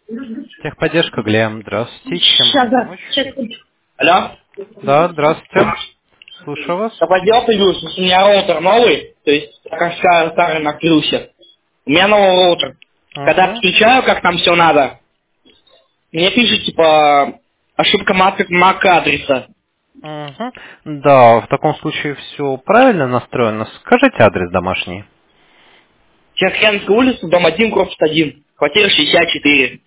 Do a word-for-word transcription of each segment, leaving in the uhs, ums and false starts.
Техподдержка, Глем. Здравствуйте. Чем Сейчас, могу да. помочь? Сейчас, секундочку. Алло? Да, здравствуйте. Слушаю вас. Такое дело появилось, у меня роутер новый, то есть как старый, старый накрылся. У меня новый роутер. Когда Угу. подключаю, как там все надо, мне пишет, типа, ошибка мак адреса. Угу. Да, в таком случае все правильно настроено. Скажите адрес домашний. Тихоокеанская улица, дом один, корпус один, квартира шестьдесят четыре.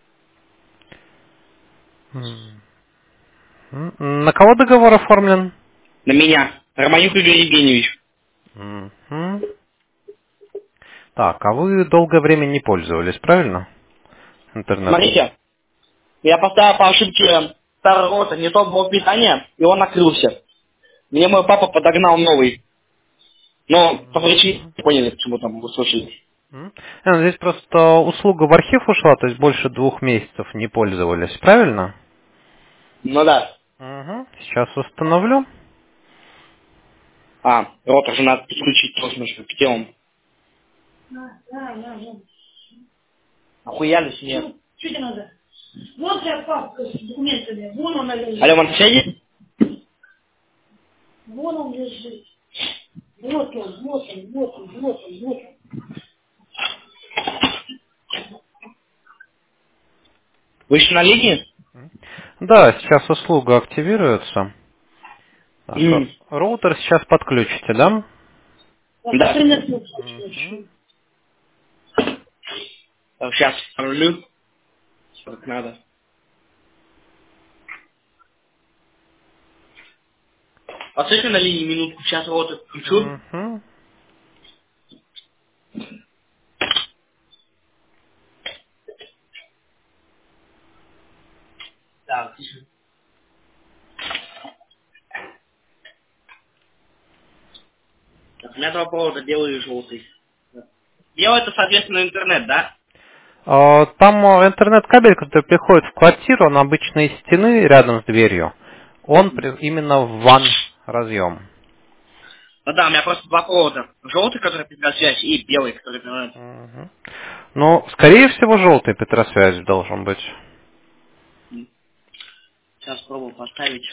М. На кого договор оформлен? На меня. Романюк Игорь Евгеньевич. Мгм. Так, а вы долгое время не пользовались, правильно? Интернетом. Смотрите, я поставил по ошибке старый роутер, не тот блок питания, и он накрылся. Мне мой папа подогнал новый. Но по причине не поняли, почему там вы слышали. М. Э, Здесь просто услуга в архив ушла, то есть больше двух месяцев не пользовались, правильно? Ну да. Угу. Сейчас установлю. А, ротор же надо подключить точно, что где он? Охуялись, нет. Что тебе надо? Вот я папка с документами. Вон он лежит. Алло, он на связи? Вон он лежит. Вот он, вот он, вот он, вот он, вот он. Вы еще на линии? Да, сейчас услуга активируется. Так, ро- М. роутер сейчас подключите, да? Да. Мгм. Так, сейчас рулю. Как надо. Отойди на линии минутку, сейчас ротор включу. Мгм. Так, тише. Так, у меня два провода, белый и желтый. Белый это, соответственно, интернет, да? А, Там а, интернет-кабель, который приходит в квартиру, он обычно из стены рядом с дверью. Он при- именно в ван разъем. Ну да, у меня просто два провода. Желтый, который передает связь, и белый, который передает. Мгм. Ну, скорее всего, желтый Петросвязь должен быть. Сейчас пробую поставить.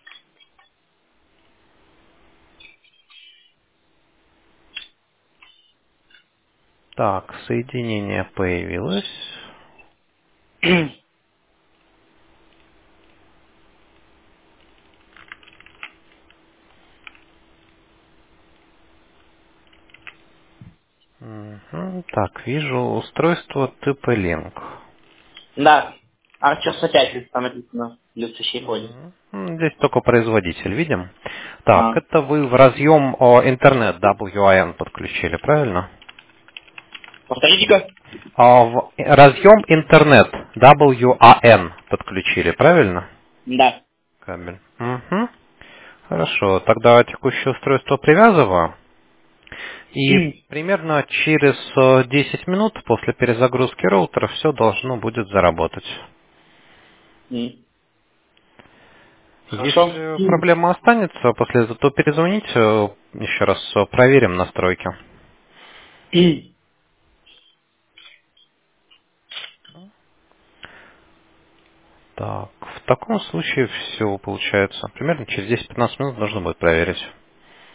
Так, соединение появилось. Мгм. Так, вижу устройство ти пи-Link. Да. А сейчас опять там написано Люци ходит. Мгм. М, Здесь только производитель видим. Так, А. это вы в разъем о, интернет дабл ю эй эн подключили, правильно? Повторите-ка. А в разъем интернет дабл ю эй эн подключили, правильно? Да. Кабель. Мгм. Хорошо, тогда текущее устройство привязываю. И примерно через э, десять минут после перезагрузки роутера все должно будет заработать. М. Хорошо. Если проблема останется, после этого то перезвоните, э, еще раз э, проверим настройки. Так, в таком случае все получается. Примерно через десять-пятнадцать минут нужно будет проверить.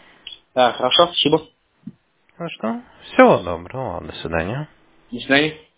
Да, хорошо, спасибо. Ну что, всего доброго, до свидания. До свидания.